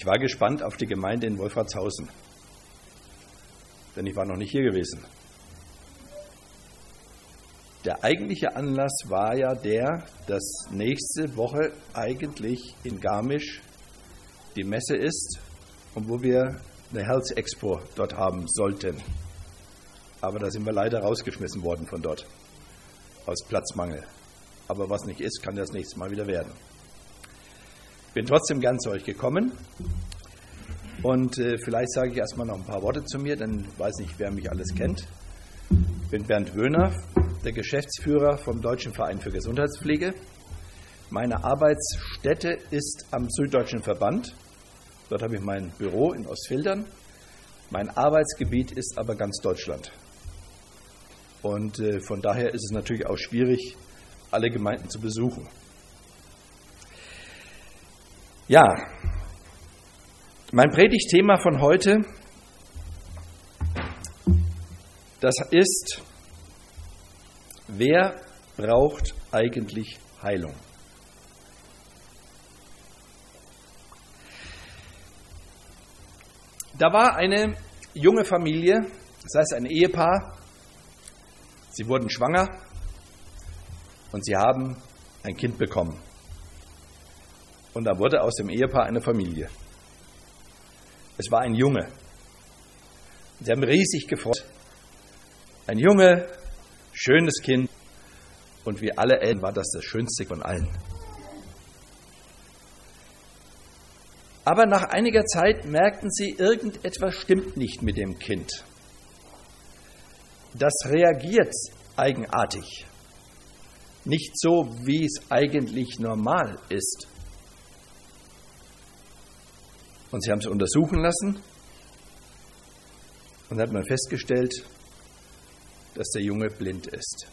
Ich war gespannt auf die Gemeinde in Wolfratshausen, denn ich war noch nicht hier gewesen. Der eigentliche Anlass war ja dass nächste Woche eigentlich in Garmisch die Messe ist und wo wir eine Health Expo dort haben sollten. Aber da sind wir leider rausgeschmissen worden von dort, aus Platzmangel. Aber was nicht ist, kann das nächste Mal wieder werden. Ich bin trotzdem gern zu euch gekommen und vielleicht sage ich erstmal noch ein paar Worte zu mir, denn ich weiß nicht, wer mich alles kennt. Ich bin Bernd Wöhner, der Geschäftsführer vom Deutschen Verein für Gesundheitspflege. Meine Arbeitsstätte ist am Süddeutschen Verband. Dort habe ich mein Büro in Ostfildern. Mein Arbeitsgebiet ist aber ganz Deutschland. Und von daher ist es natürlich auch schwierig, alle Gemeinden zu besuchen. Ja, mein Predigtthema von heute, das ist: Wer braucht eigentlich Heilung? Da war eine junge Familie, das heißt ein Ehepaar, sie wurden schwanger und sie haben ein Kind bekommen. Und da wurde aus dem Ehepaar eine Familie. Es war ein Junge. Sie haben riesig gefreut. Ein Junge, schönes Kind. Und wie alle Eltern war das Schönste von allen. Aber nach einiger Zeit merkten sie, irgendetwas stimmt nicht mit dem Kind. Das reagiert eigenartig. Nicht so, wie es eigentlich normal ist. Und sie haben es untersuchen lassen und hat man festgestellt, dass der Junge blind ist.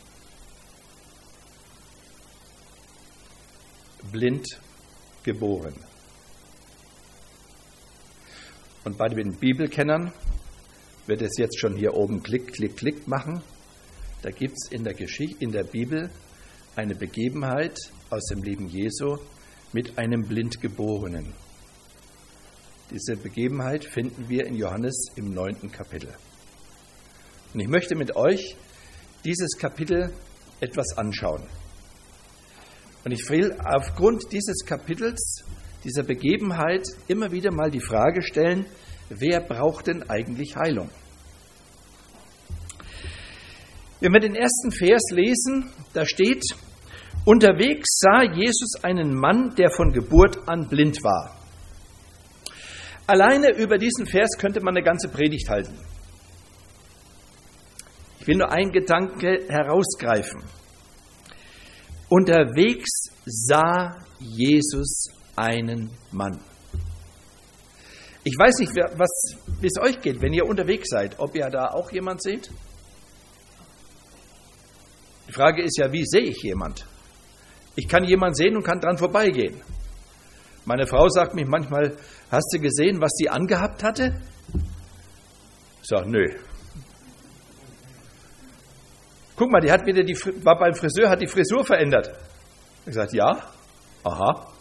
Blind geboren. Und bei den Bibelkennern wird es jetzt schon hier oben Klick, Klick, Klick machen. Da gibt es in der Bibel eine Begebenheit aus dem Leben Jesu mit einem Blindgeborenen. Diese Begebenheit finden wir in Johannes im 9. Kapitel. Und ich möchte mit euch dieses Kapitel etwas anschauen. Und ich will aufgrund dieses Kapitels, dieser Begebenheit, immer wieder mal die Frage stellen: Wer braucht denn eigentlich Heilung? Wenn wir den ersten Vers lesen, da steht: Unterwegs sah Jesus einen Mann, der von Geburt an blind war. Alleine über diesen Vers könnte man eine ganze Predigt halten. Ich will nur einen Gedanke herausgreifen. Unterwegs sah Jesus einen Mann. Ich weiß nicht, wie es euch geht, wenn ihr unterwegs seid, ob ihr da auch jemand seht? Die Frage ist ja, wie sehe ich jemand? Ich kann jemanden sehen und kann dran vorbeigehen. Meine Frau sagt mich manchmal: Hast du gesehen, was die angehabt hatte? Ich sage: Nö. Guck mal, die war beim Friseur, hat die Frisur verändert. Ich sage: Ja, aha.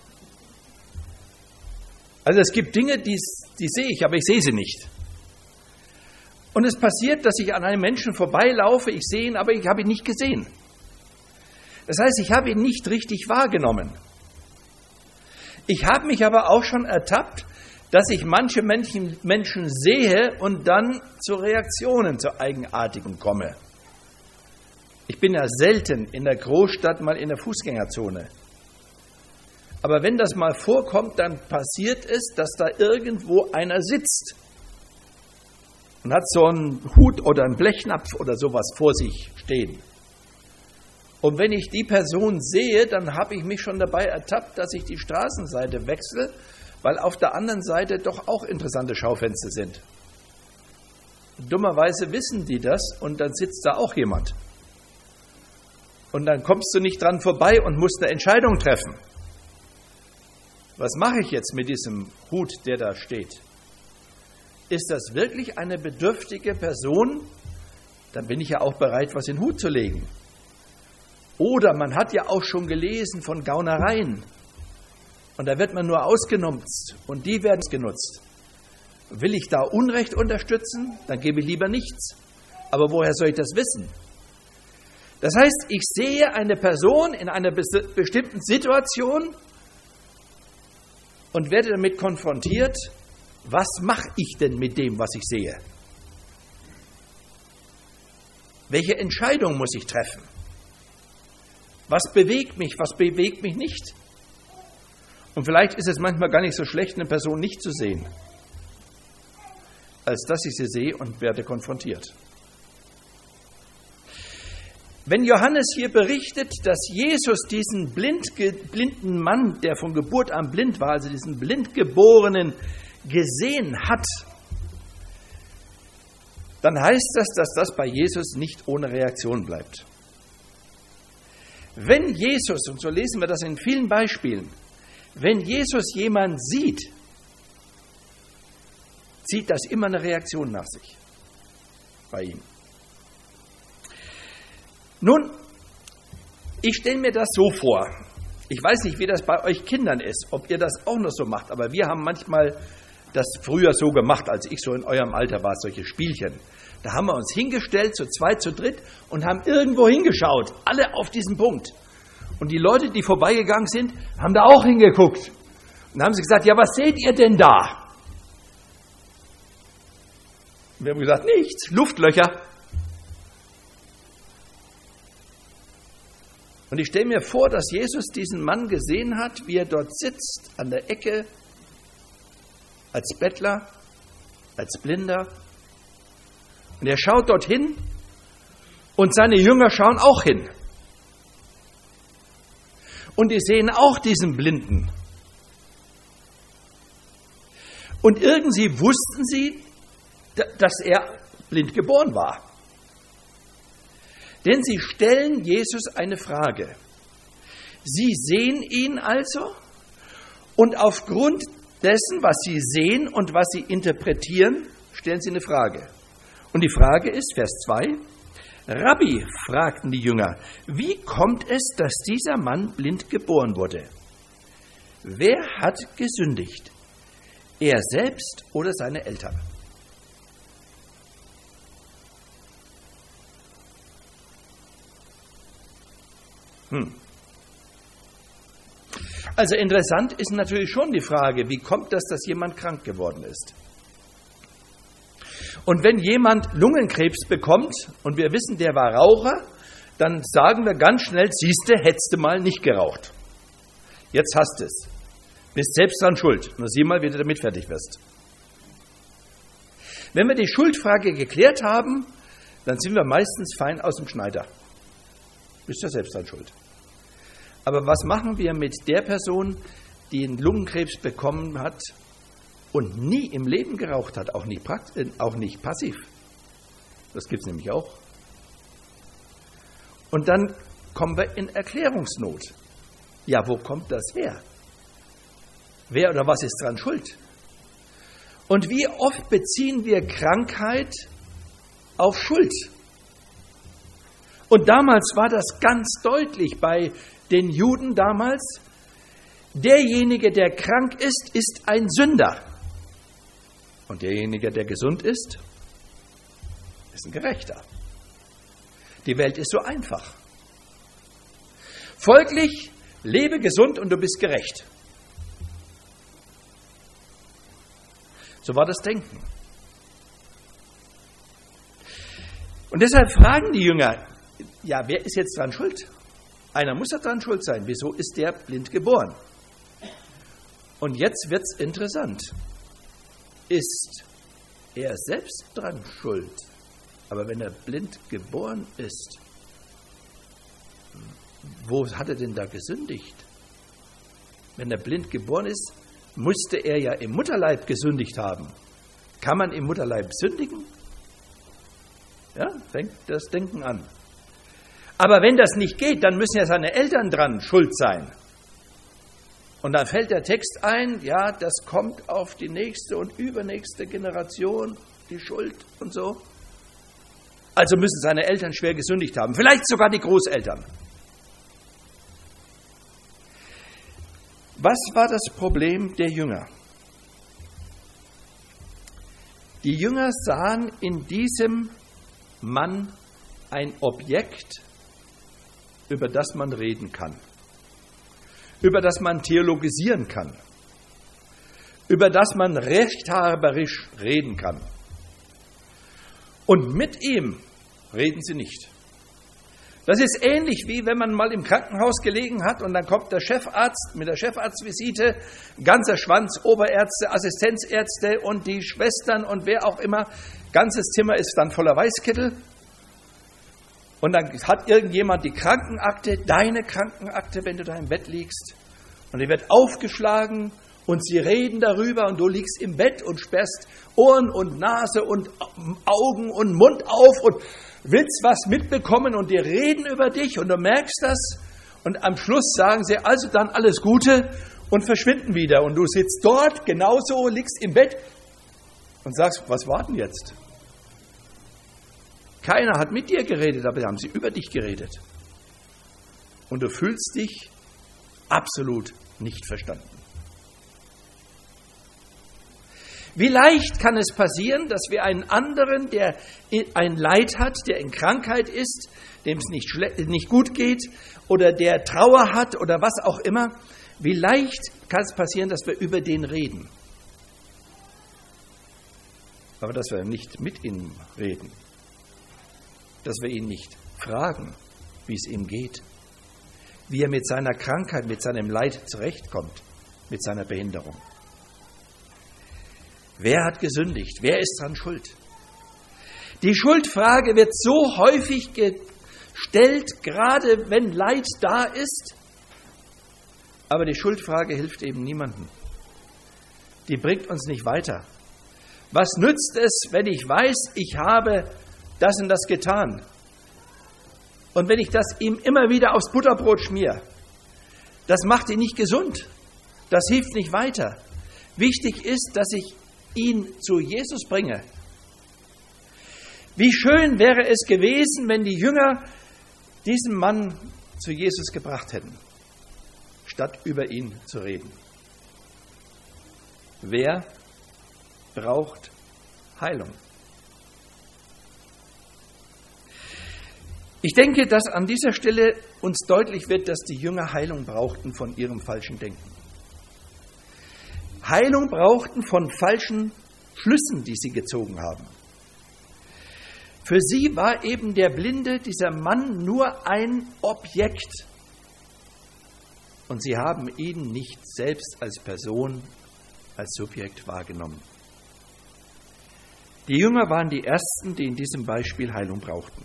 Also es gibt Dinge, die sehe ich, aber ich sehe sie nicht. Und es passiert, dass ich an einem Menschen vorbeilaufe, ich sehe ihn, aber ich habe ihn nicht gesehen. Das heißt, ich habe ihn nicht richtig wahrgenommen. Ich habe mich aber auch schon ertappt, dass ich manche Menschen sehe und dann zu Reaktionen, zu Eigenartigen komme. Ich bin ja selten in der Großstadt mal in der Fußgängerzone. Aber wenn das mal vorkommt, dann passiert es, dass da irgendwo einer sitzt und hat so einen Hut oder einen Blechnapf oder sowas vor sich stehen. Und wenn ich die Person sehe, dann habe ich mich schon dabei ertappt, dass ich die Straßenseite wechsle, weil auf der anderen Seite doch auch interessante Schaufenster sind. Dummerweise wissen die das und dann sitzt da auch jemand. Und dann kommst du nicht dran vorbei und musst eine Entscheidung treffen. Was mache ich jetzt mit diesem Hut, der da steht? Ist das wirklich eine bedürftige Person? Dann bin ich ja auch bereit, was in den Hut zu legen. Oder man hat ja auch schon gelesen von Gaunereien. Und da wird man nur ausgenutzt und die werden genutzt. Will ich da Unrecht unterstützen, dann gebe ich lieber nichts. Aber woher soll ich das wissen? Das heißt, ich sehe eine Person in einer bestimmten Situation und werde damit konfrontiert, was mache ich denn mit dem, was ich sehe? Welche Entscheidung muss ich treffen? Was bewegt mich, was bewegt mich nicht? Und vielleicht ist es manchmal gar nicht so schlecht, eine Person nicht zu sehen, als dass ich sie sehe und werde konfrontiert. Wenn Johannes hier berichtet, dass Jesus diesen blinden Mann, der von Geburt an blind war, also diesen Blindgeborenen, gesehen hat, dann heißt das, dass das bei Jesus nicht ohne Reaktion bleibt. Wenn Jesus, und so lesen wir das in vielen Beispielen, wenn Jesus jemand sieht, zieht das immer eine Reaktion nach sich bei ihm. Nun, ich stelle mir das so vor. Ich weiß nicht, wie das bei euch Kindern ist, ob ihr das auch noch so macht, aber wir haben manchmal das früher so gemacht, als ich so in eurem Alter war, solche Spielchen. Da haben wir uns hingestellt, zu zweit, zu dritt, und haben irgendwo hingeschaut, alle auf diesen Punkt. Und die Leute, die vorbeigegangen sind, haben da auch hingeguckt. Und dann haben sie gesagt, ja, was seht ihr denn da? Und wir haben gesagt, nichts, Luftlöcher. Und ich stelle mir vor, dass Jesus diesen Mann gesehen hat, wie er dort sitzt, an der Ecke, als Bettler, als Blinder. Und er schaut dorthin und seine Jünger schauen auch hin. Und die sehen auch diesen Blinden. Und irgendwie wussten sie, dass er blind geboren war. Denn sie stellen Jesus eine Frage. Sie sehen ihn also und aufgrund dessen, was sie sehen und was sie interpretieren, stellen sie eine Frage. Und die Frage ist, Vers 2, Rabbi, fragten die Jünger, wie kommt es, dass dieser Mann blind geboren wurde? Wer hat gesündigt? Er selbst oder seine Eltern? Also interessant ist natürlich schon die Frage, wie kommt das, dass jemand krank geworden ist? Und wenn jemand Lungenkrebs bekommt und wir wissen, der war Raucher, dann sagen wir ganz schnell, siehste, hättest du mal nicht geraucht. Jetzt hast du es. Bist selbst dran schuld. Nur sieh mal, wie du damit fertig wirst. Wenn wir die Schuldfrage geklärt haben, dann sind wir meistens fein aus dem Schneider. Bist ja selbst dran schuld. Aber was machen wir mit der Person, die einen Lungenkrebs bekommen hat und nie im Leben geraucht hat, auch nicht passiv? Das gibt es nämlich auch. Und dann kommen wir in Erklärungsnot. Ja, wo kommt das her? Wer oder was ist dran schuld? Und wie oft beziehen wir Krankheit auf Schuld? Und damals war das ganz deutlich bei den Juden damals. Derjenige, der krank ist, ist ein Sünder. Und derjenige, der gesund ist ein Gerechter. Die Welt ist so einfach. Folglich, lebe gesund und du bist gerecht. So war das Denken. Und deshalb fragen die Jünger, ja, wer ist jetzt dran schuld? Einer muss daran schuld sein. Wieso ist der blind geboren? Und jetzt wird es interessant. Ist er selbst dran schuld? Aber wenn er blind geboren ist, wo hat er denn da gesündigt? Wenn er blind geboren ist, musste er ja im Mutterleib gesündigt haben. Kann man im Mutterleib sündigen? Ja, fängt das Denken an. Aber wenn das nicht geht, dann müssen ja seine Eltern dran schuld sein. Und dann fällt der Text ein, ja, das kommt auf die nächste und übernächste Generation, die Schuld und so. Also müssen seine Eltern schwer gesündigt haben, vielleicht sogar die Großeltern. Was war das Problem der Jünger? Die Jünger sahen in diesem Mann ein Objekt, über das man reden kann, über das man theologisieren kann, über das man rechthaberisch reden kann. Und mit ihm reden sie nicht. Das ist ähnlich wie wenn man mal im Krankenhaus gelegen hat und dann kommt der Chefarzt mit der Chefarztvisite, ganzer Schwanz, Oberärzte, Assistenzärzte und die Schwestern und wer auch immer. Ganzes Zimmer ist dann voller Weißkittel. Und dann hat irgendjemand die Krankenakte, deine Krankenakte, wenn du da im Bett liegst. Und die wird aufgeschlagen und sie reden darüber und du liegst im Bett und sperrst Ohren und Nase und Augen und Mund auf und willst was mitbekommen und die reden über dich und du merkst das und am Schluss sagen sie also dann alles Gute und verschwinden wieder und du sitzt dort genauso, liegst im Bett und sagst, was war denn jetzt? Keiner hat mit dir geredet, aber haben sie über dich geredet und du fühlst dich absolut nicht verstanden. Wie leicht kann es passieren, dass wir einen anderen, der ein Leid hat, der in Krankheit ist, dem es nicht gut geht oder der Trauer hat oder was auch immer, wie leicht kann es passieren, dass wir über den reden, aber dass wir nicht mit ihm reden, dass wir ihn nicht fragen, wie es ihm geht, wie er mit seiner Krankheit, mit seinem Leid zurechtkommt, mit seiner Behinderung. Wer hat gesündigt? Wer ist dran schuld? Die Schuldfrage wird so häufig gestellt, gerade wenn Leid da ist. Aber die Schuldfrage hilft eben niemandem. Die bringt uns nicht weiter. Was nützt es, wenn ich weiß, ich habe das und das getan? Und wenn ich das ihm immer wieder aufs Butterbrot schmiere, das macht ihn nicht gesund. Das hilft nicht weiter. Wichtig ist, dass ich ihn zu Jesus bringe. Wie schön wäre es gewesen, wenn die Jünger diesen Mann zu Jesus gebracht hätten, statt über ihn zu reden. Wer braucht Heilung? Ich denke, dass an dieser Stelle uns deutlich wird, dass die Jünger Heilung brauchten von ihrem falschen Denken. Heilung brauchten von falschen Schlüssen, die sie gezogen haben. Für sie war eben der Blinde, dieser Mann, nur ein Objekt. Und sie haben ihn nicht selbst als Person, als Subjekt wahrgenommen. Die Jünger waren die Ersten, die in diesem Beispiel Heilung brauchten.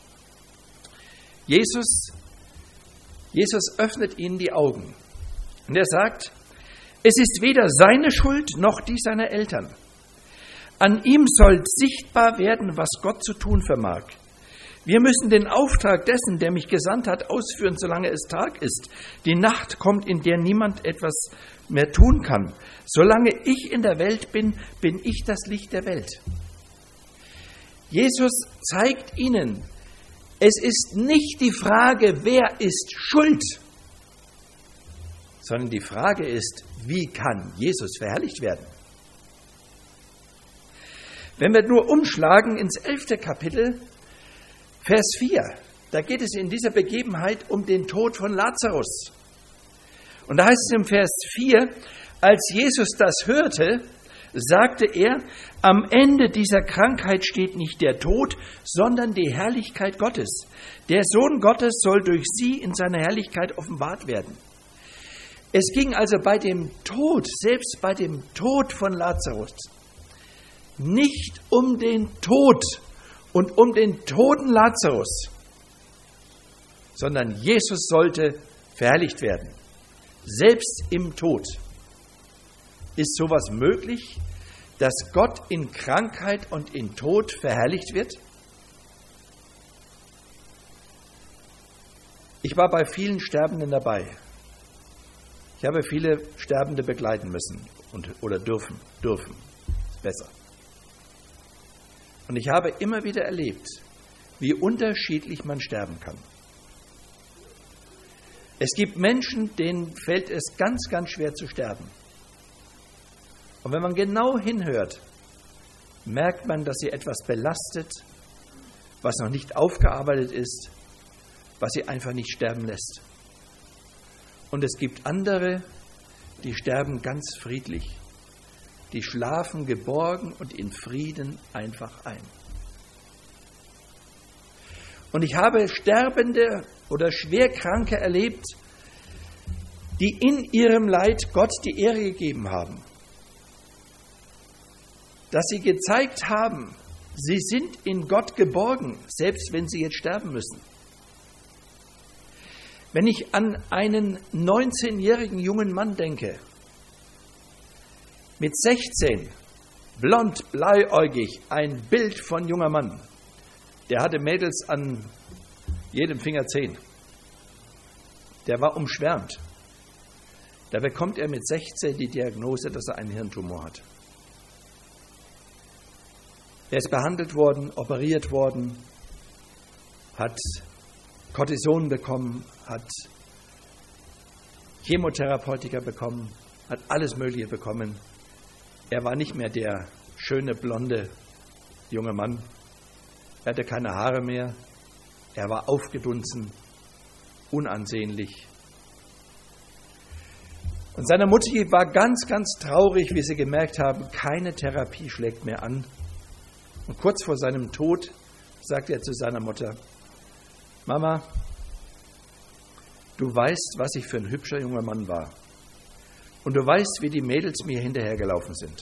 Jesus öffnet ihnen die Augen. Und er sagt, es ist weder seine Schuld noch die seiner Eltern. An ihm soll sichtbar werden, was Gott zu tun vermag. Wir müssen den Auftrag dessen, der mich gesandt hat, ausführen, solange es Tag ist. Die Nacht kommt, in der niemand etwas mehr tun kann. Solange ich in der Welt bin, bin ich das Licht der Welt. Jesus zeigt ihnen, es ist nicht die Frage, wer ist schuld, sondern die Frage ist, wie kann Jesus verherrlicht werden? Wenn wir nur umschlagen ins 11. Kapitel, Vers 4, da geht es in dieser Begebenheit um den Tod von Lazarus. Und da heißt es im Vers 4, als Jesus das hörte, sagte er, am Ende dieser Krankheit steht nicht der Tod, sondern die Herrlichkeit Gottes. Der Sohn Gottes soll durch sie in seiner Herrlichkeit offenbart werden. Es ging also bei dem Tod, selbst bei dem Tod von Lazarus, nicht um den Tod und um den toten Lazarus, sondern Jesus sollte verherrlicht werden. Selbst im Tod ist sowas möglich, dass Gott in Krankheit und in Tod verherrlicht wird? Ich war bei vielen Sterbenden dabei. Ich habe viele Sterbende begleiten müssen oder dürfen. Besser. Und ich habe immer wieder erlebt, wie unterschiedlich man sterben kann. Es gibt Menschen, denen fällt es ganz, ganz schwer zu sterben. Und wenn man genau hinhört, merkt man, dass sie etwas belastet, was noch nicht aufgearbeitet ist, was sie einfach nicht sterben lässt. Und es gibt andere, die sterben ganz friedlich. Die schlafen geborgen und in Frieden einfach ein. Und ich habe Sterbende oder Schwerkranke erlebt, die in ihrem Leid Gott die Ehre gegeben haben. Dass sie gezeigt haben, sie sind in Gott geborgen, selbst wenn sie jetzt sterben müssen. Wenn ich an einen 19-jährigen jungen Mann denke, mit 16, blond, bleiäugig, ein Bild von junger Mann, der hatte Mädels an jedem Finger 10. Der war umschwärmt. Da bekommt er mit 16 die Diagnose, dass er einen Hirntumor hat. Er ist behandelt worden, operiert worden, hat Cortison bekommen, hat Chemotherapeutika bekommen, hat alles Mögliche bekommen. Er war nicht mehr der schöne, blonde junge Mann. Er hatte keine Haare mehr. Er war aufgedunsen, unansehnlich. Und seine Mutter war ganz, ganz traurig, wie sie gemerkt haben, keine Therapie schlägt mehr an. Und kurz vor seinem Tod sagte er zu seiner Mutter: Mama, du weißt, was ich für ein hübscher junger Mann war. Und du weißt, wie die Mädels mir hinterhergelaufen sind.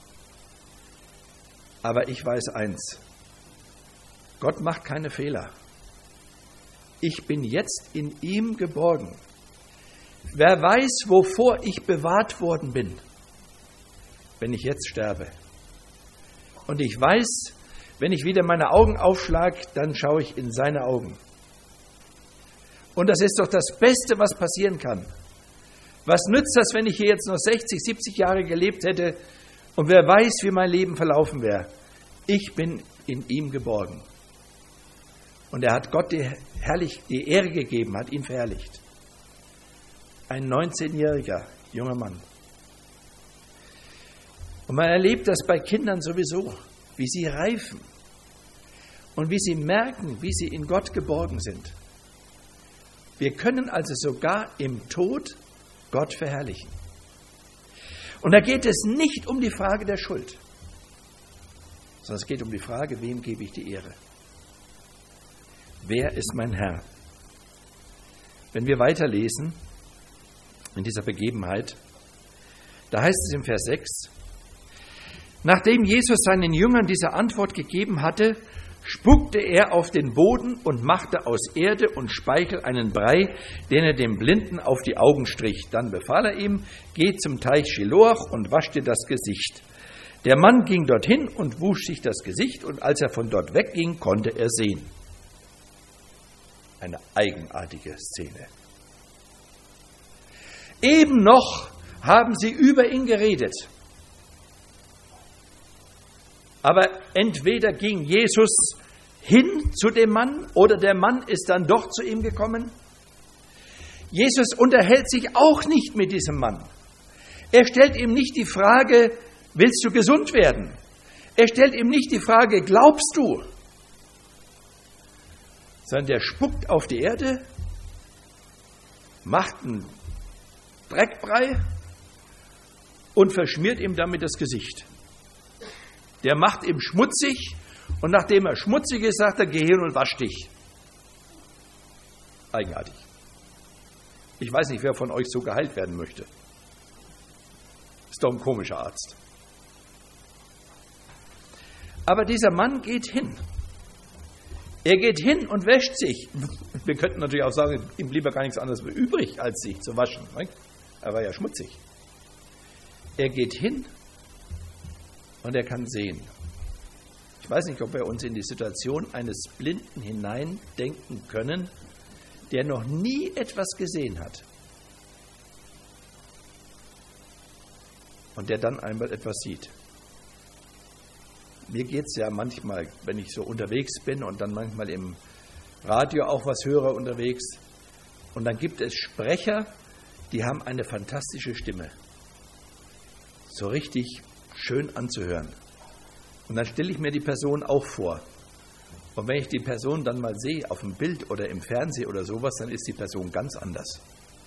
Aber ich weiß eins: Gott macht keine Fehler. Ich bin jetzt in ihm geborgen. Wer weiß, wovor ich bewahrt worden bin, wenn ich jetzt sterbe. Und ich weiß, wenn ich wieder meine Augen aufschlage, dann schaue ich in seine Augen. Und das ist doch das Beste, was passieren kann. Was nützt das, wenn ich hier jetzt noch 60, 70 Jahre gelebt hätte und wer weiß, wie mein Leben verlaufen wäre? Ich bin in ihm geborgen. Und er hat Gott die Ehre gegeben, hat ihn verherrlicht. Ein 19-jähriger junger Mann. Und man erlebt das bei Kindern sowieso, wie sie reifen und wie sie merken, wie sie in Gott geborgen sind. Wir können also sogar im Tod Gott verherrlichen. Und da geht es nicht um die Frage der Schuld, sondern es geht um die Frage, wem gebe ich die Ehre? Wer ist mein Herr? Wenn wir weiterlesen in dieser Begebenheit, da heißt es im Vers 6, nachdem Jesus seinen Jüngern diese Antwort gegeben hatte, spuckte er auf den Boden und machte aus Erde und Speichel einen Brei, den er dem Blinden auf die Augen strich. Dann befahl er ihm: Geh zum Teich Schiloach und wasch dir das Gesicht. Der Mann ging dorthin und wusch sich das Gesicht, und als er von dort wegging, konnte er sehen. Eine eigenartige Szene. Eben noch haben sie über ihn geredet. Aber entweder ging Jesus hin zu dem Mann oder der Mann ist dann doch zu ihm gekommen. Jesus unterhält sich auch nicht mit diesem Mann. Er stellt ihm nicht die Frage: Willst du gesund werden? Er stellt ihm nicht die Frage: Glaubst du? Sondern der spuckt auf die Erde, macht einen Dreckbrei und verschmiert ihm damit das Gesicht. Der macht ihm schmutzig und nachdem er schmutzig ist, sagt er: Geh hin und wasch dich. Eigenartig. Ich weiß nicht, wer von euch so geheilt werden möchte. Ist doch ein komischer Arzt. Aber dieser Mann geht hin. Er geht hin und wäscht sich. Wir könnten natürlich auch sagen, ihm blieb ja gar nichts anderes übrig, als sich zu waschen. Er war ja schmutzig. Er geht hin und er kann sehen. Ich weiß nicht, ob wir uns in die Situation eines Blinden hineindenken können, der noch nie etwas gesehen hat. Und der dann einmal etwas sieht. Mir geht es ja manchmal, wenn ich so unterwegs bin und dann manchmal im Radio auch was höre unterwegs, Und dann gibt es Sprecher, die haben eine fantastische Stimme. So richtig schön anzuhören. Und dann stelle ich mir die Person auch vor. Und wenn ich die Person dann mal sehe auf dem Bild oder im Fernsehen oder sowas, dann ist die Person ganz anders.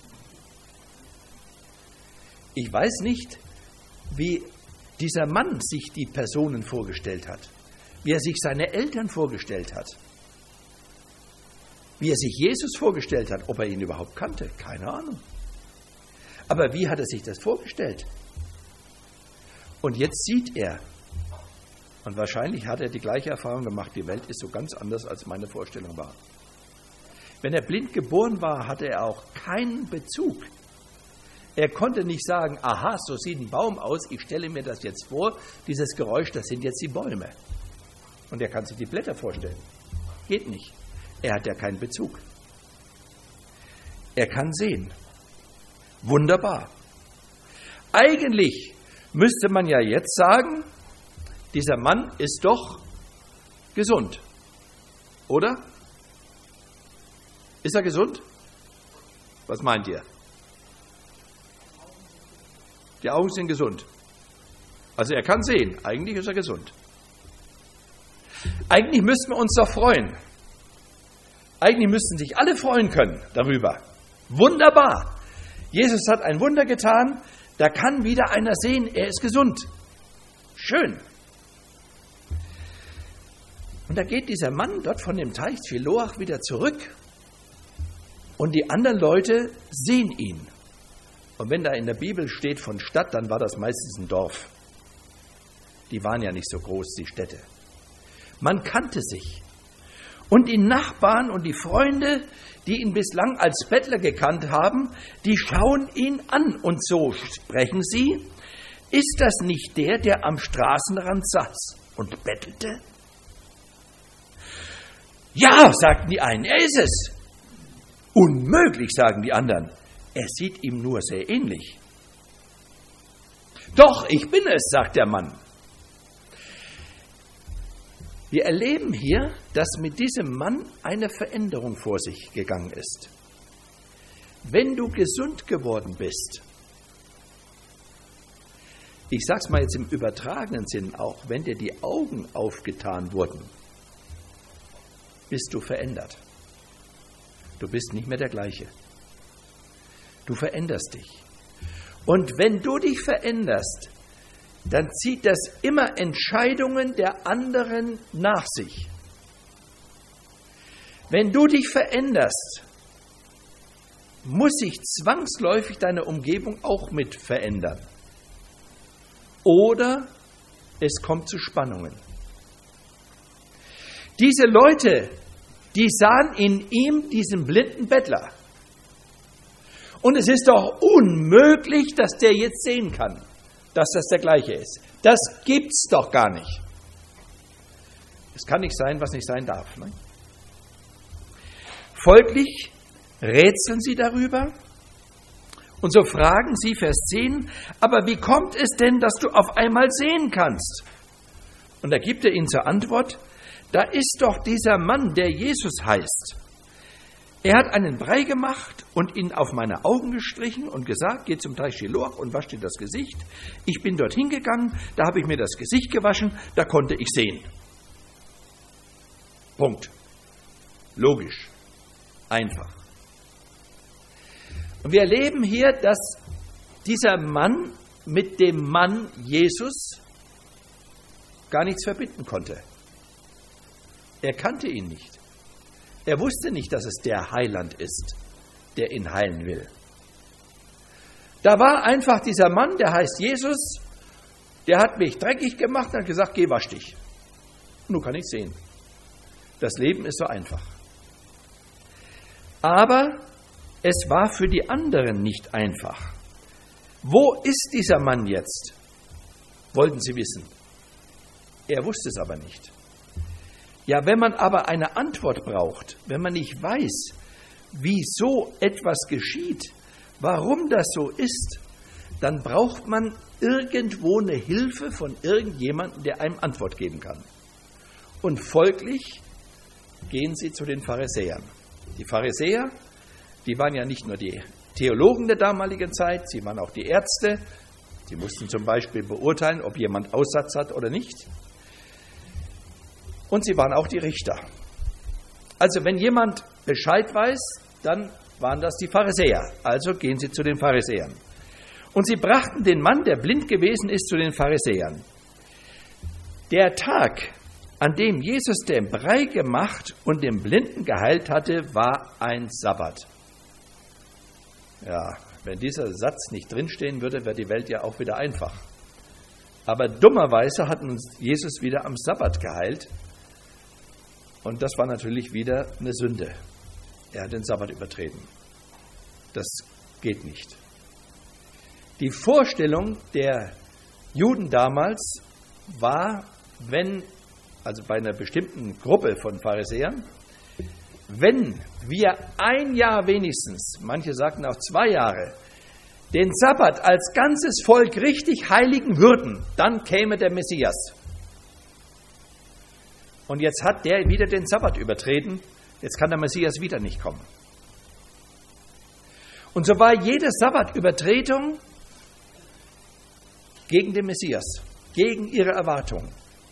Ich weiß nicht, wie dieser Mann sich die Personen vorgestellt hat, wie er sich seine Eltern vorgestellt hat, wie er sich Jesus vorgestellt hat, ob er ihn überhaupt kannte, keine Ahnung. Aber wie hat er sich das vorgestellt? Und jetzt sieht er, und wahrscheinlich hat er die gleiche Erfahrung gemacht, die Welt ist so ganz anders, als meine Vorstellung war. Wenn er blind geboren war, hatte er auch keinen Bezug. Er konnte nicht sagen, aha, so sieht ein Baum aus, ich stelle mir das jetzt vor, dieses Geräusch, das sind jetzt die Bäume. Und er kann sich die Blätter vorstellen. Geht nicht. Er hat ja keinen Bezug. Er kann sehen. Wunderbar. Eigentlich müsste man ja jetzt sagen, dieser Mann ist doch gesund. Oder? Ist er gesund? Was meint ihr? Die Augen sind gesund. Also er kann sehen. Eigentlich ist er gesund. Eigentlich müssten wir uns doch freuen. Eigentlich müssten sich alle freuen können darüber. Wunderbar. Jesus hat ein Wunder getan. Da kann wieder einer sehen, er ist gesund. Schön. Und da geht dieser Mann dort von dem Teich Siloach wieder zurück. Und die anderen Leute sehen ihn. Und wenn da in der Bibel steht von Stadt, dann war das meistens ein Dorf. Die waren ja nicht so groß, die Städte. Man kannte sich. Und die Nachbarn und die Freunde, die ihn bislang als Bettler gekannt haben, die schauen ihn an. Und so sprechen sie, ist das nicht der, der am Straßenrand saß und bettelte? Ja, sagten die einen, er ist es. Unmöglich, sagen die anderen. Er sieht ihm nur sehr ähnlich. Doch, ich bin es, sagt der Mann. Wir erleben hier, dass mit diesem Mann eine Veränderung vor sich gegangen ist. Wenn du gesund geworden bist, ich sage es mal jetzt im übertragenen Sinn auch, wenn dir die Augen aufgetan wurden, bist du verändert. Du bist nicht mehr der gleiche. Du veränderst dich. Und wenn du dich veränderst, dann zieht das immer Entscheidungen der anderen nach sich. Wenn du dich veränderst, muss sich zwangsläufig deine Umgebung auch mit verändern. Oder es kommt zu Spannungen. Diese Leute, die sahen in ihm diesen blinden Bettler. Und es ist doch unmöglich, dass der jetzt sehen kann, dass das der gleiche ist. Das gibt's doch gar nicht. Es kann nicht sein, was nicht sein darf. Ne? Folglich rätseln sie darüber und so fragen sie, Vers 10, aber wie kommt es denn, dass du auf einmal sehen kannst? Und da gibt er ihnen zur Antwort, da ist doch dieser Mann, der Jesus heißt. Er hat einen Brei gemacht und ihn auf meine Augen gestrichen und gesagt, geh zum Teich Siloach und wasch dir das Gesicht. Ich bin dorthin gegangen, da habe ich mir das Gesicht gewaschen, da konnte ich sehen. Punkt. Logisch. Einfach. Und wir erleben hier, dass dieser Mann mit dem Mann Jesus gar nichts verbinden konnte. Er kannte ihn nicht. Er wusste nicht, dass es der Heiland ist, der ihn heilen will. Da war einfach dieser Mann, der heißt Jesus, der hat mich dreckig gemacht und hat gesagt, geh, wasch dich. Und nun kann ich sehen. Das Leben ist so einfach. Aber es war für die anderen nicht einfach. Wo ist dieser Mann jetzt? Wollten sie wissen. Er wusste es aber nicht. Ja, wenn man aber eine Antwort braucht, wenn man nicht weiß, wie so etwas geschieht, warum das so ist, dann braucht man irgendwo eine Hilfe von irgendjemandem, der einem Antwort geben kann. Und folglich gehen sie zu den Pharisäern. Die Pharisäer, Die waren ja nicht nur die Theologen der damaligen Zeit, sie waren auch die Ärzte. Sie mussten zum Beispiel beurteilen, ob jemand Aussatz hat oder nicht. Und sie waren auch die Richter. Also wenn jemand Bescheid weiß, dann waren das die Pharisäer. Also gehen sie zu den Pharisäern. Und sie brachten den Mann, der blind gewesen ist, zu den Pharisäern. Der Tag, an dem Jesus den Brei gemacht und den Blinden geheilt hatte, war ein Sabbat. Ja, wenn dieser Satz nicht drinstehen würde, wäre die Welt ja auch wieder einfach. Aber dummerweise hat uns Jesus wieder am Sabbat geheilt. Und das war natürlich wieder eine Sünde. Er hat den Sabbat übertreten. Das geht nicht. Die Vorstellung der Juden damals war, also bei einer bestimmten Gruppe von Pharisäern, wenn wir ein Jahr wenigstens, manche sagten auch 2 Jahre, den Sabbat als ganzes Volk richtig heiligen würden, dann käme der Messias. Und jetzt hat der wieder den Sabbat übertreten, jetzt kann der Messias wieder nicht kommen. Und so war jede Sabbatübertretung gegen den Messias, gegen ihre Erwartungen.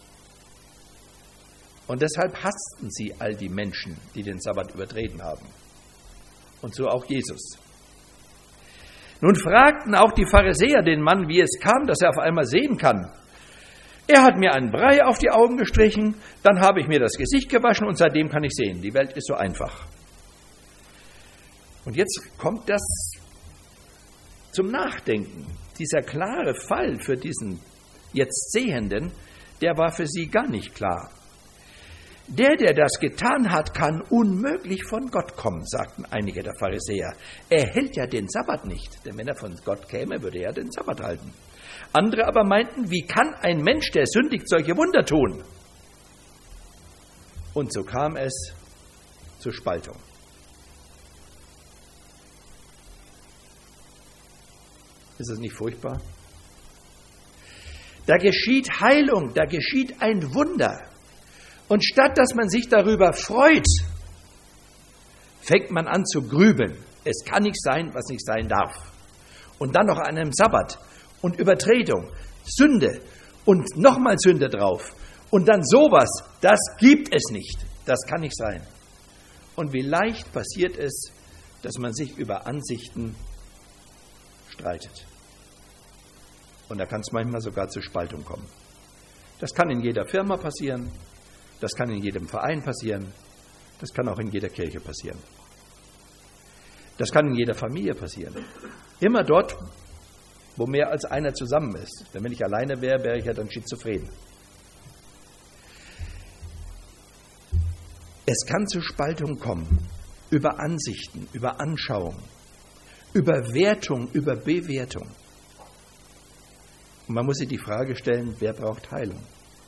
Und deshalb hassten sie all die Menschen, die den Sabbat übertreten haben. Und so auch Jesus. Nun fragten auch die Pharisäer den Mann, wie es kam, dass er auf einmal sehen kann. Er hat mir einen Brei auf die Augen gestrichen, dann habe ich mir das Gesicht gewaschen und seitdem kann ich sehen. Die Welt ist so einfach. Und jetzt kommt das zum Nachdenken. Dieser klare Fall für diesen jetzt Sehenden, der war für sie gar nicht klar. Der das getan hat, kann unmöglich von Gott kommen, sagten einige der Pharisäer. Er hält ja den Sabbat nicht, denn wenn er von Gott käme, würde er den Sabbat halten. Andere aber meinten, wie kann ein Mensch, der sündigt, solche Wunder tun? Und so kam es zur Spaltung. Ist das nicht furchtbar? Da geschieht Heilung, da geschieht ein Wunder. Und statt dass man sich darüber freut, fängt man an zu grübeln. Es kann nicht sein, was nicht sein darf. Und dann noch an einem Sabbat und Übertretung, Sünde und nochmal Sünde drauf. Und dann sowas, das gibt es nicht. Das kann nicht sein. Und wie leicht passiert es, dass man sich über Ansichten streitet. Und da kann es manchmal sogar zur Spaltung kommen. Das kann in jeder Firma passieren. Das kann in jedem Verein passieren. Das kann auch in jeder Kirche passieren. Das kann in jeder Familie passieren. Immer dort, wo mehr als einer zusammen ist. Denn wenn ich alleine wäre, wäre ich ja dann schizophren. Es kann zu Spaltung kommen. Über Ansichten, über Anschauung, über Wertung, über Bewertung. Und man muss sich die Frage stellen, wer braucht Heilung?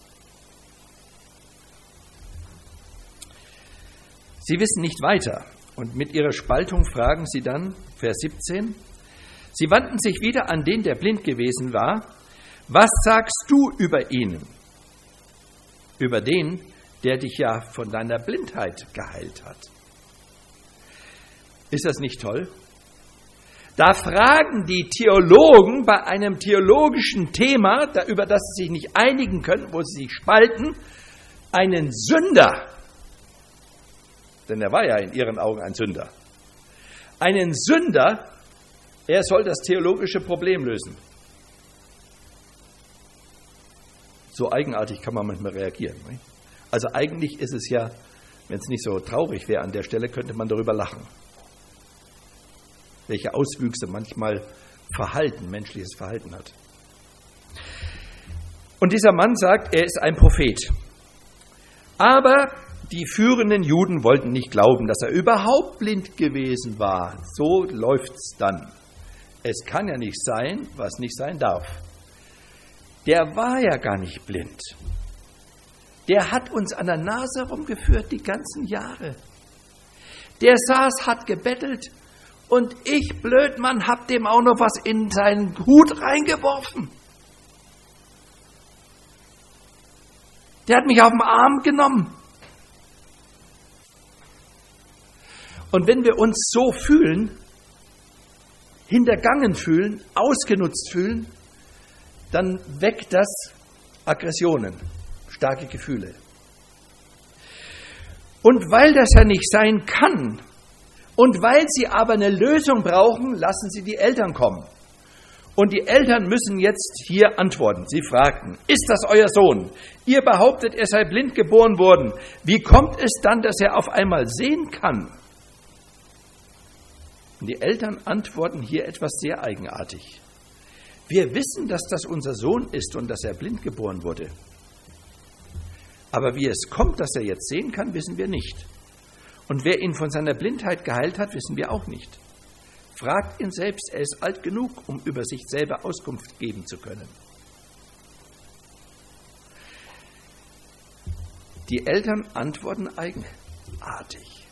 Sie wissen nicht weiter. Und mit ihrer Spaltung fragen sie dann, Vers 17, sie wandten sich wieder an den, der blind gewesen war. Was sagst du über ihn? Über den, der dich ja von deiner Blindheit geheilt hat. Ist das nicht toll? Da fragen die Theologen bei einem theologischen Thema, über das sie sich nicht einigen können, wo sie sich spalten, einen Sünder, denn er war ja in ihren Augen ein Sünder, einen Sünder, er soll das theologische Problem lösen. So eigenartig kann man manchmal reagieren. Nicht? Also eigentlich ist es ja, wenn es nicht so traurig wäre an der Stelle, könnte man darüber lachen. Welche Auswüchse manchmal menschliches Verhalten hat. Und dieser Mann sagt, er ist ein Prophet. Aber die führenden Juden wollten nicht glauben, dass er überhaupt blind gewesen war. So läuft's dann. Es kann ja nicht sein, was nicht sein darf. Der war ja gar nicht blind. Der hat uns an der Nase rumgeführt die ganzen Jahre. Der saß, hat gebettelt und ich, Blödmann, hab dem auch noch was in seinen Hut reingeworfen. Der hat mich auf den Arm genommen. Und wenn wir uns so fühlen, hintergangen fühlen, ausgenutzt fühlen, dann weckt das Aggressionen, starke Gefühle. Und weil das ja nicht sein kann und weil sie aber eine Lösung brauchen, lassen sie die Eltern kommen. Und die Eltern müssen jetzt hier antworten. Sie fragten, ist das euer Sohn? Ihr behauptet, er sei blind geboren worden. Wie kommt es dann, dass er auf einmal sehen kann? Und die Eltern antworten hier etwas sehr eigenartig. Wir wissen, dass das unser Sohn ist und dass er blind geboren wurde. Aber wie es kommt, dass er jetzt sehen kann, wissen wir nicht. Und wer ihn von seiner Blindheit geheilt hat, wissen wir auch nicht. Fragt ihn selbst, er ist alt genug, um über sich selber Auskunft geben zu können. Die Eltern antworten eigenartig.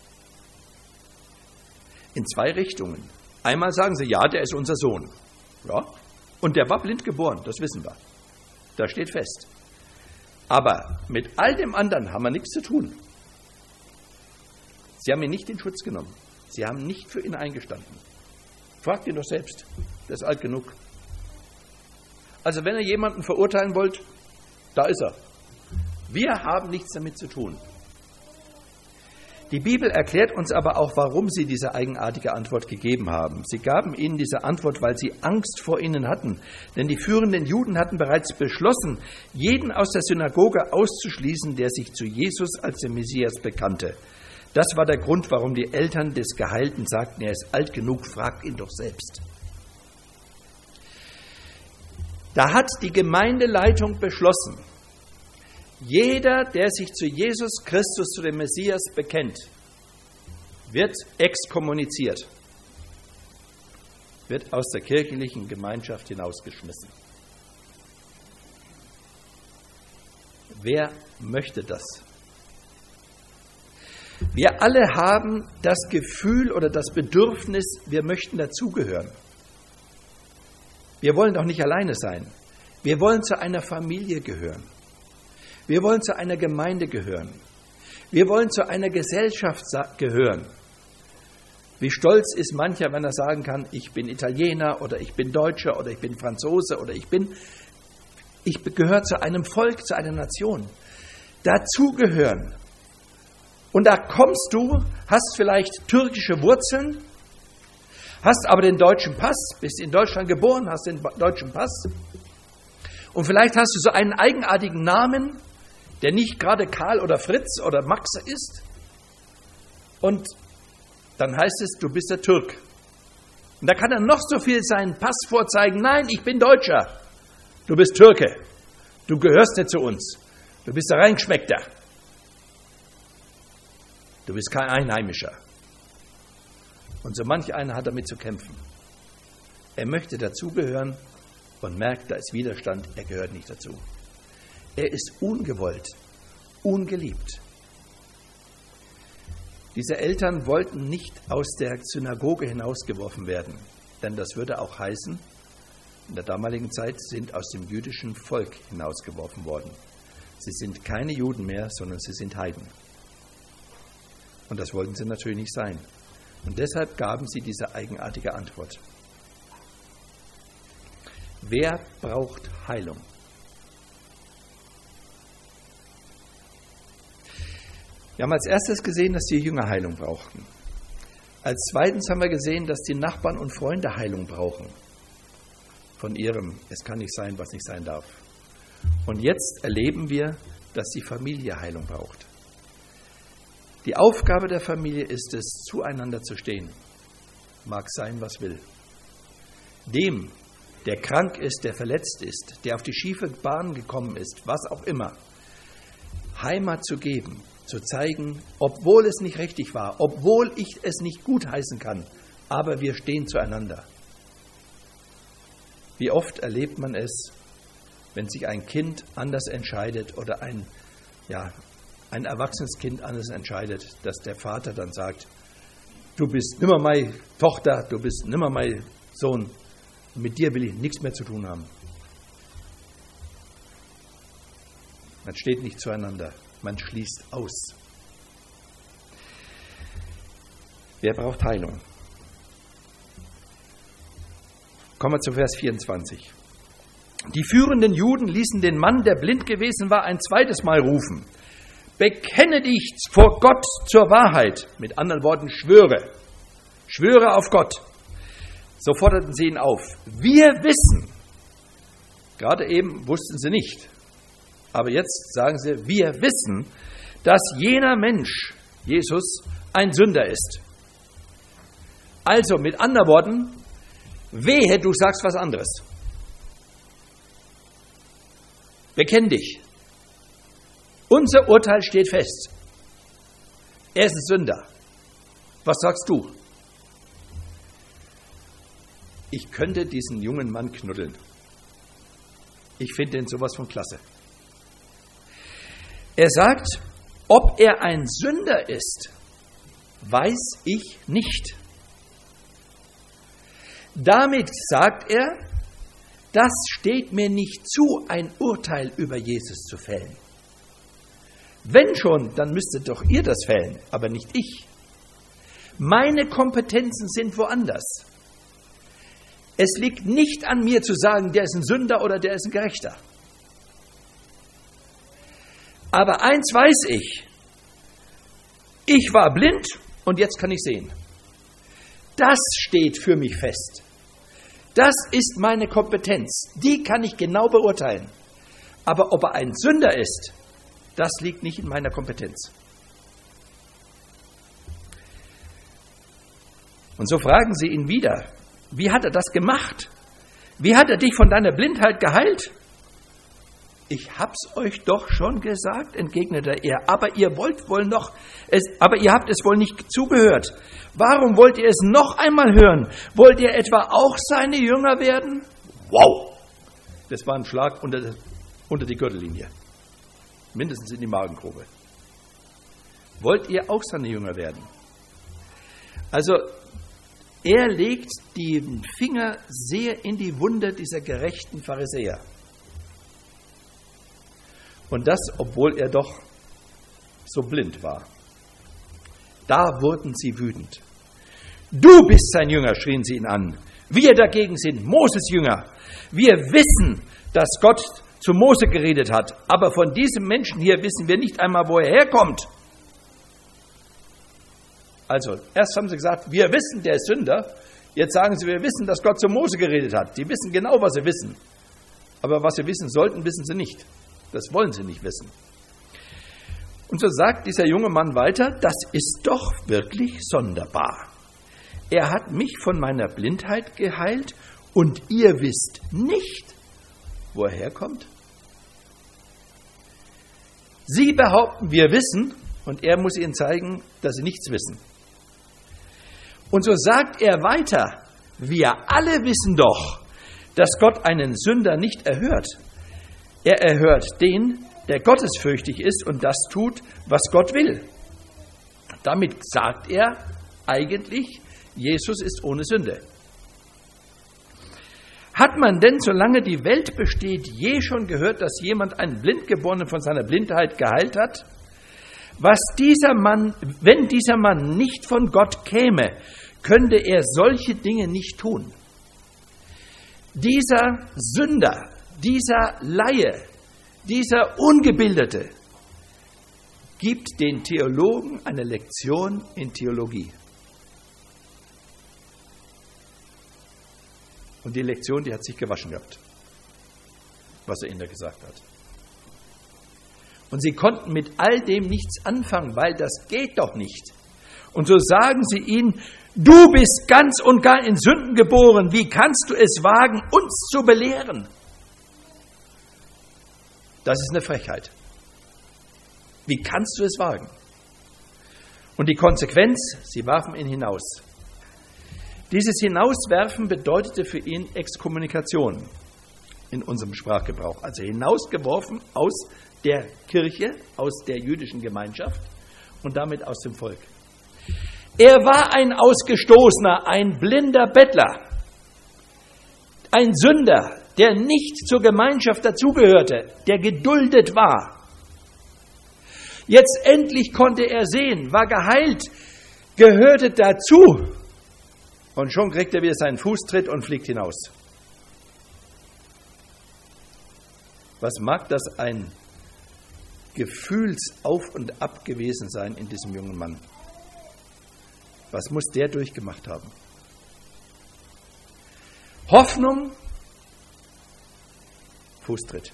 In zwei Richtungen. Einmal sagen sie, ja, der ist unser Sohn. Ja, und der war blind geboren, das wissen wir. Das steht fest. Aber mit all dem anderen haben wir nichts zu tun. Sie haben ihn nicht in Schutz genommen. Sie haben nicht für ihn eingestanden. Fragt ihn doch selbst. Der ist alt genug. Also wenn ihr jemanden verurteilen wollt, da ist er. Wir haben nichts damit zu tun. Die Bibel erklärt uns aber auch, warum sie diese eigenartige Antwort gegeben haben. Sie gaben ihnen diese Antwort, weil sie Angst vor ihnen hatten. Denn die führenden Juden hatten bereits beschlossen, jeden aus der Synagoge auszuschließen, der sich zu Jesus als dem Messias bekannte. Das war der Grund, warum die Eltern des Geheilten sagten, er ist alt genug, fragt ihn doch selbst. Da hat die Gemeindeleitung beschlossen, jeder, der sich zu Jesus Christus, zu dem Messias bekennt, wird exkommuniziert, wird aus der kirchlichen Gemeinschaft hinausgeschmissen. Wer möchte das? Wir alle haben das Gefühl oder das Bedürfnis, wir möchten dazugehören. Wir wollen doch nicht alleine sein. Wir wollen zu einer Familie gehören. Wir wollen zu einer Gemeinde gehören. Wir wollen zu einer Gesellschaft gehören. Wie stolz ist mancher, wenn er sagen kann, ich bin Italiener oder ich bin Deutscher oder ich bin Franzose oder ich gehöre zu einem Volk, zu einer Nation. Dazugehören. Und da kommst du, hast vielleicht türkische Wurzeln, hast aber den deutschen Pass, bist in Deutschland geboren, hast den deutschen Pass. Und vielleicht hast du so einen eigenartigen Namen, der nicht gerade Karl oder Fritz oder Max ist. Und dann heißt es, du bist der Türk. Und da kann er noch so viel seinen Pass vorzeigen. Nein, ich bin Deutscher. Du bist Türke. Du gehörst nicht zu uns. Du bist der Reingeschmeckter. Du bist kein Einheimischer. Und so manch einer hat damit zu kämpfen. Er möchte dazugehören und merkt, da ist Widerstand, er gehört nicht dazu. Er ist ungewollt, ungeliebt. Diese Eltern wollten nicht aus der Synagoge hinausgeworfen werden, denn das würde auch heißen, in der damaligen Zeit sind aus dem jüdischen Volk hinausgeworfen worden. Sie sind keine Juden mehr, sondern sie sind Heiden. Und das wollten sie natürlich nicht sein. Und deshalb gaben sie diese eigenartige Antwort. Wer braucht Heilung? Wir haben als erstes gesehen, dass die Jünger Heilung brauchten. Als zweitens haben wir gesehen, dass die Nachbarn und Freunde Heilung brauchen. Von ihrem, es kann nicht sein, was nicht sein darf. Und jetzt erleben wir, dass die Familie Heilung braucht. Die Aufgabe der Familie ist es, zueinander zu stehen. Mag sein, was will. Dem, der krank ist, der verletzt ist, der auf die schiefe Bahn gekommen ist, was auch immer, Heimat zu geben, zu zeigen, obwohl es nicht richtig war, obwohl ich es nicht gutheißen kann, aber wir stehen zueinander. Wie oft erlebt man es, wenn sich ein Kind anders entscheidet oder ein erwachsenes Kind anders entscheidet, dass der Vater dann sagt, du bist nimmer meine Tochter, du bist nimmer mein Sohn, mit dir will ich nichts mehr zu tun haben. Man steht nicht zueinander, man schließt aus. Wer braucht Heilung? Kommen wir zu Vers 24. Die führenden Juden ließen den Mann, der blind gewesen war, ein zweites Mal rufen. Bekenne dich vor Gott zur Wahrheit. Mit anderen Worten, schwöre. Schwöre auf Gott. So forderten sie ihn auf. Wir wissen. Gerade eben wussten sie nicht. Aber jetzt sagen sie, wir wissen, dass jener Mensch, Jesus, ein Sünder ist. Also mit anderen Worten, wehe, du sagst was anderes. Bekenn dich. Unser Urteil steht fest. Er ist ein Sünder. Was sagst du? Ich könnte diesen jungen Mann knuddeln. Ich finde ihn sowas von klasse. Er sagt, ob er ein Sünder ist, weiß ich nicht. Damit sagt er, das steht mir nicht zu, ein Urteil über Jesus zu fällen. Wenn schon, dann müsstet doch ihr das fällen, aber nicht ich. Meine Kompetenzen sind woanders. Es liegt nicht an mir zu sagen, der ist ein Sünder oder der ist ein Gerechter. Aber eins weiß ich, ich war blind und jetzt kann ich sehen. Das steht für mich fest. Das ist meine Kompetenz. Die kann ich genau beurteilen. Aber ob er ein Sünder ist, das liegt nicht in meiner Kompetenz. Und so fragen sie ihn wieder, wie hat er das gemacht? Wie hat er dich von deiner Blindheit geheilt? Ich hab's euch doch schon gesagt, entgegnete er, aber ihr habt es wohl nicht zugehört. Warum wollt ihr es noch einmal hören? Wollt ihr etwa auch seine Jünger werden? Wow! Das war ein Schlag unter die Gürtellinie. Mindestens in die Magengrube. Wollt ihr auch seine Jünger werden? Also, er legt den Finger sehr in die Wunde dieser gerechten Pharisäer. Und das, obwohl er doch so blind war. Da wurden sie wütend. Du bist sein Jünger, schrien sie ihn an. Wir dagegen sind Moses Jünger. Wir wissen, dass Gott zu Mose geredet hat. Aber von diesem Menschen hier wissen wir nicht einmal, wo er herkommt. Also, erst haben sie gesagt, wir wissen, der ist Sünder. Jetzt sagen sie, wir wissen, dass Gott zu Mose geredet hat. Die wissen genau, was sie wissen. Aber was sie wissen sollten, wissen sie nicht. Das wollen sie nicht wissen. Und so sagt dieser junge Mann weiter, das ist doch wirklich sonderbar. Er hat mich von meiner Blindheit geheilt und ihr wisst nicht, wo er herkommt. Sie behaupten, wir wissen, und er muss ihnen zeigen, dass sie nichts wissen. Und so sagt er weiter, wir alle wissen doch, dass Gott einen Sünder nicht erhört. Er erhört den, der gottesfürchtig ist und das tut, was Gott will. Damit sagt er eigentlich, Jesus ist ohne Sünde. Hat man denn, solange die Welt besteht, je schon gehört, dass jemand einen Blindgeborenen von seiner Blindheit geheilt hat? Wenn dieser Mann nicht von Gott käme, könnte er solche Dinge nicht tun. Dieser Sünder, dieser Laie, dieser Ungebildete gibt den Theologen eine Lektion in Theologie. Und die Lektion, die hat sich gewaschen gehabt, was er ihnen da gesagt hat. Und sie konnten mit all dem nichts anfangen, weil das geht doch nicht. Und so sagen sie ihm, du bist ganz und gar in Sünden geboren, wie kannst du es wagen, uns zu belehren? Das ist eine Frechheit. Wie kannst du es wagen? Und die Konsequenz, sie warfen ihn hinaus. Dieses Hinauswerfen bedeutete für ihn Exkommunikation in unserem Sprachgebrauch. Also hinausgeworfen aus der Kirche, aus der jüdischen Gemeinschaft und damit aus dem Volk. Er war ein Ausgestoßener, ein blinder Bettler, ein Sünder, der nicht zur Gemeinschaft dazugehörte, der geduldet war. Jetzt endlich konnte er sehen, war geheilt. gehörte dazu. Und schon kriegt er wieder seinen Fußtritt und fliegt hinaus. Was mag das ein Gefühlsauf und Ab gewesen sein in diesem jungen Mann? Was muss der durchgemacht haben? Hoffnung, Fußtritt.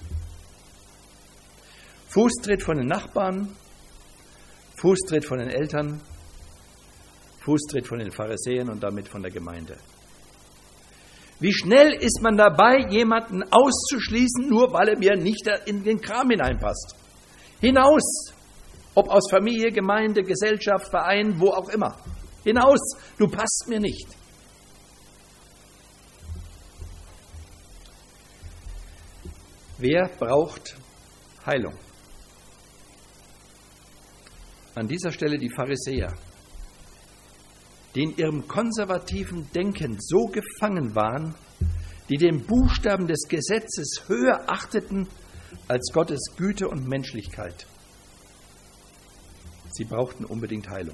Fußtritt von den Nachbarn, Fußtritt von den Eltern, Fußtritt von den Pharisäern und damit von der Gemeinde. Wie schnell ist man dabei, jemanden auszuschließen, nur weil er mir nicht in den Kram hineinpasst? Hinaus! Ob aus Familie, Gemeinde, Gesellschaft, Verein, wo auch immer. Hinaus! Du passt mir nicht. Wer braucht Heilung? An dieser Stelle die Pharisäer, die in ihrem konservativen Denken so gefangen waren, die den Buchstaben des Gesetzes höher achteten als Gottes Güte und Menschlichkeit. Sie brauchten unbedingt Heilung.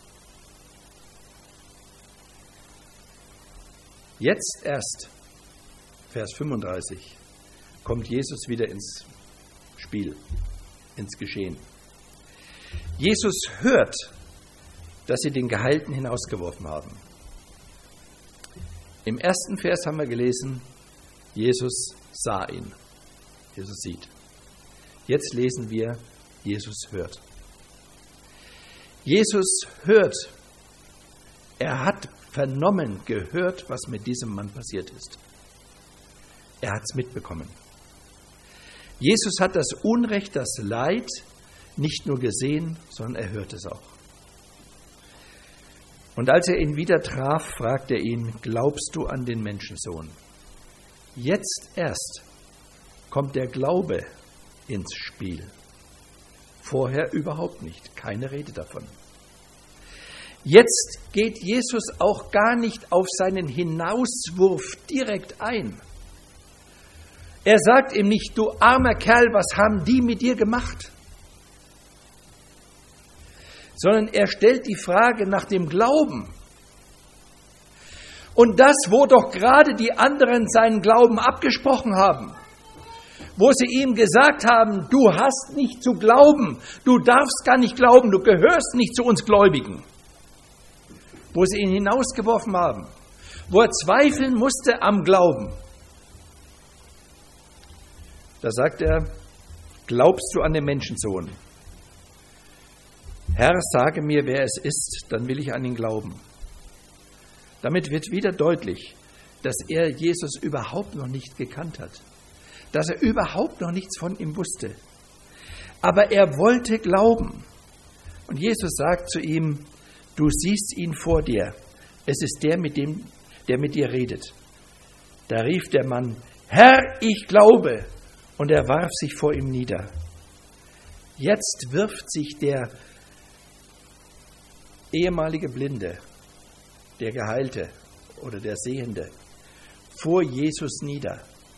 Jetzt erst, Vers 35, kommt Jesus wieder ins Spiel, ins Geschehen. Jesus hört, dass sie den Geheilten hinausgeworfen haben. Im ersten Vers haben wir gelesen, Jesus sah ihn. Jesus sieht. Jetzt lesen wir, Jesus hört. Jesus hört. Er hat vernommen, gehört, was mit diesem Mann passiert ist. Er hat es mitbekommen. Jesus hat das Unrecht, das Leid nicht nur gesehen, sondern er hört es auch. Und als er ihn wieder traf, fragte er ihn, glaubst du an den Menschensohn? Jetzt erst kommt der Glaube ins Spiel. Vorher überhaupt nicht, keine Rede davon. Jetzt geht Jesus auch gar nicht auf seinen Hinauswurf direkt ein. Er sagt ihm nicht, du armer Kerl, was haben die mit dir gemacht? Sondern er stellt die Frage nach dem Glauben. Und das, wo doch gerade die anderen seinen Glauben abgesprochen haben, wo sie ihm gesagt haben, du hast nicht zu glauben, du darfst gar nicht glauben, du gehörst nicht zu uns Gläubigen, wo sie ihn hinausgeworfen haben, wo er zweifeln musste am Glauben. Da sagt er, glaubst du an den Menschensohn? Herr, sage mir, wer es ist, dann will ich an ihn glauben. Damit wird wieder deutlich, dass er Jesus überhaupt noch nicht gekannt hat, dass er überhaupt noch nichts von ihm wusste. Aber er wollte glauben. Und Jesus sagt zu ihm, du siehst ihn vor dir. Es ist der mit dir redet. Da rief der Mann, Herr, ich glaube. Und er warf sich vor ihm nieder. Jetzt wirft sich der ehemalige Blinde, der Geheilte oder der Sehende vor Jesus nieder.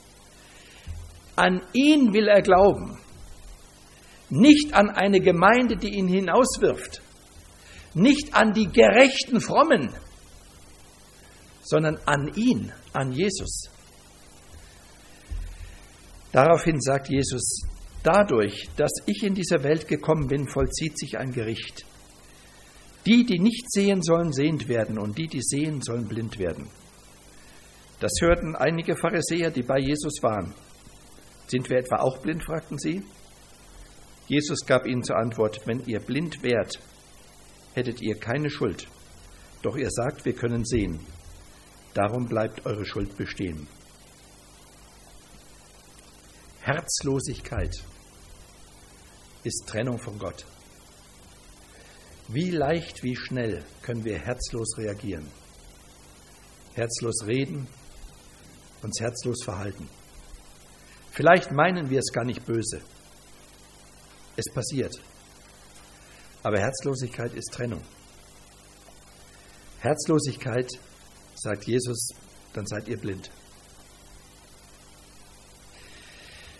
An ihn will er glauben, nicht an eine Gemeinde, die ihn hinauswirft, nicht an die gerechten Frommen, sondern an ihn, an Jesus. Daraufhin sagt Jesus, dadurch, dass ich in diese Welt gekommen bin, vollzieht sich ein Gericht. Die, die nicht sehen, sollen sehend werden und die, die sehen, sollen blind werden. Das hörten einige Pharisäer, die bei Jesus waren. Sind wir etwa auch blind, fragten sie. Jesus gab ihnen zur Antwort, wenn ihr blind wärt, hättet ihr keine Schuld. Doch ihr sagt, wir können sehen. Darum bleibt eure Schuld bestehen. Herzlosigkeit ist Trennung von Gott. Wie leicht, wie schnell können wir herzlos reagieren, herzlos reden, uns herzlos verhalten. Vielleicht meinen wir es gar nicht böse. Es passiert. Aber Herzlosigkeit ist Trennung. Herzlosigkeit, sagt Jesus, dann seid ihr blind.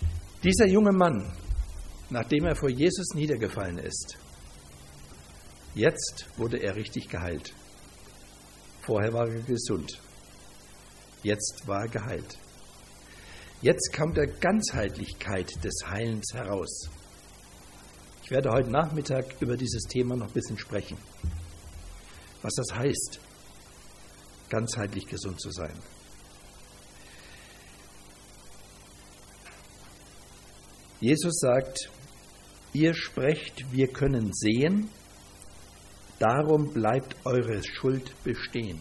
Dieser junge Mann, nachdem er vor Jesus niedergefallen ist, Jetzt wurde er richtig geheilt. Vorher war er gesund. Jetzt war er geheilt. Jetzt kam der Ganzheitlichkeit des Heilens heraus. Ich werde heute Nachmittag über dieses Thema noch ein bisschen sprechen. Was das heißt, ganzheitlich gesund zu sein. Jesus sagt, ihr sprecht, wir können sehen, darum bleibt eure Schuld bestehen.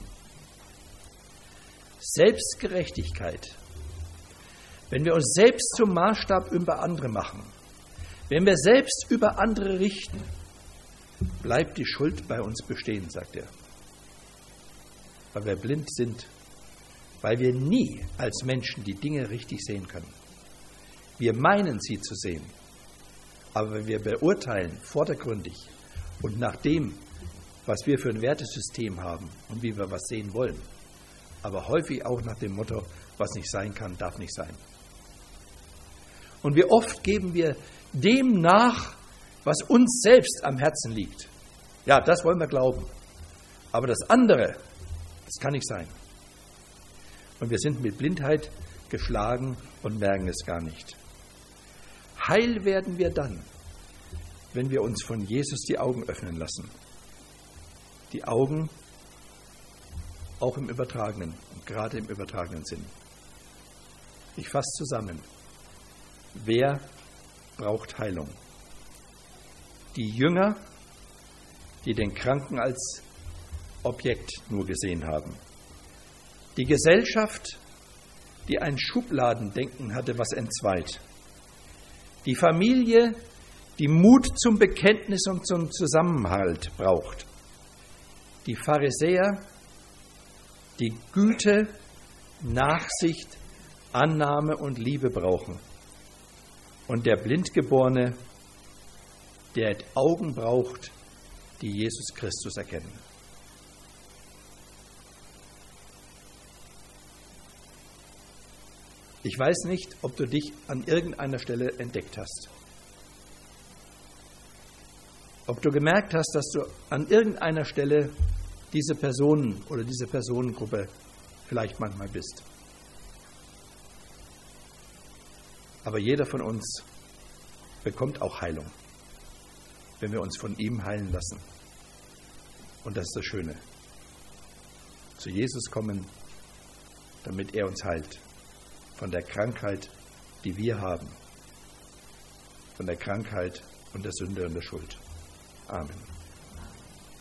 Selbstgerechtigkeit. Wenn wir uns selbst zum Maßstab über andere machen, wenn wir selbst über andere richten, bleibt die Schuld bei uns bestehen, sagt er. Weil wir blind sind, weil wir nie als Menschen die Dinge richtig sehen können. Wir meinen, sie zu sehen, aber wir beurteilen vordergründig und nach dem, was wir für ein Wertesystem haben und wie wir was sehen wollen. Aber häufig auch nach dem Motto, was nicht sein kann, darf nicht sein. Und wie oft geben wir dem nach, was uns selbst am Herzen liegt. Ja, das wollen wir glauben. Aber das andere, das kann nicht sein. Und wir sind mit Blindheit geschlagen und merken es gar nicht. Heil werden wir dann, wenn wir uns von Jesus die Augen öffnen lassen. Die Augen auch im übertragenen und gerade im übertragenen Sinn. Ich fasse zusammen. Wer braucht Heilung? Die Jünger, die den Kranken als Objekt nur gesehen haben. Die Gesellschaft, die ein Schubladendenken hatte, was entzweit. Die Familie, die Mut zum Bekenntnis und zum Zusammenhalt braucht. Die Pharisäer, die Güte, Nachsicht, Annahme und Liebe brauchen. Und der Blindgeborene, der Augen braucht, die Jesus Christus erkennen. Ich weiß nicht, ob du dich an irgendeiner Stelle entdeckt hast. Ob du gemerkt hast, dass du an irgendeiner Stelle diese Personen oder diese Personengruppe vielleicht manchmal bist. Aber jeder von uns bekommt auch Heilung, wenn wir uns von ihm heilen lassen. Und das ist das Schöne. Zu Jesus kommen, damit er uns heilt. Von der Krankheit, die wir haben. Von der Krankheit und der Sünde und der Schuld. Amen.